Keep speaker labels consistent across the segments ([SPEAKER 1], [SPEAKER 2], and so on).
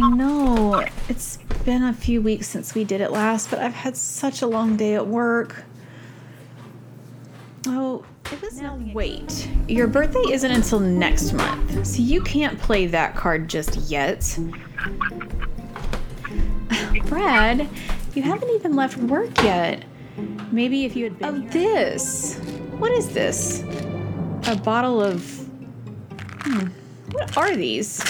[SPEAKER 1] know. It's been a few weeks since we did it last, but I've had such a long day at work. Oh, it was now wait. Your birthday isn't until next month, so you can't play that card just yet. Brad, you haven't even left work yet. Maybe if you had been here. This. What is this? A bottle of... What are these?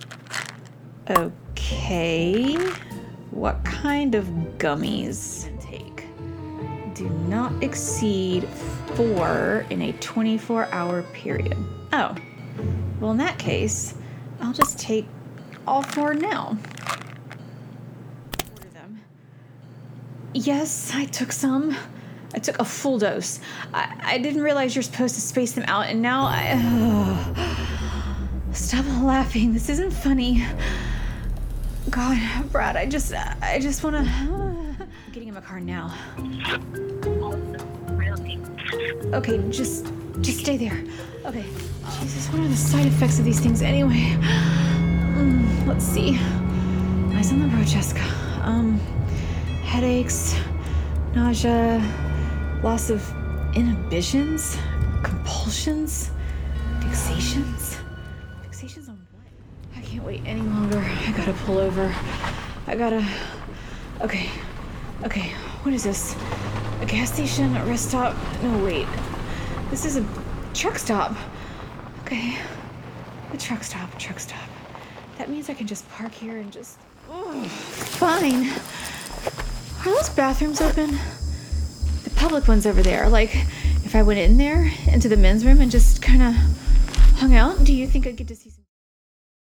[SPEAKER 1] Okay. What kind of gummies? Take. Do not exceed 4 in a 24-hour period. Oh. Well, in that case, I'll just take all 4 now. Order them. Yes, I took some. I took a full dose. I didn't realize you're supposed to space them out, and now Stop laughing. This isn't funny. God, Brad, I just want to... I'm getting him a car now. Okay, just stay there. Okay. Jesus, what are the side effects of these things anyway? Let's see. Eyes on the road, Jessica. Headaches, nausea, loss of inhibitions, compulsions, fixations. Fixations on what? I can't wait any longer. I gotta pull over. Okay, what is this? A gas station, a rest stop? No, wait. This is a truck stop. Okay, a truck stop. That means I can just park here and just... Fine. Are those bathrooms open? The public one's over there. Like, if I went in there, into the men's room and just kind of hung out, do you think I'd get to see some...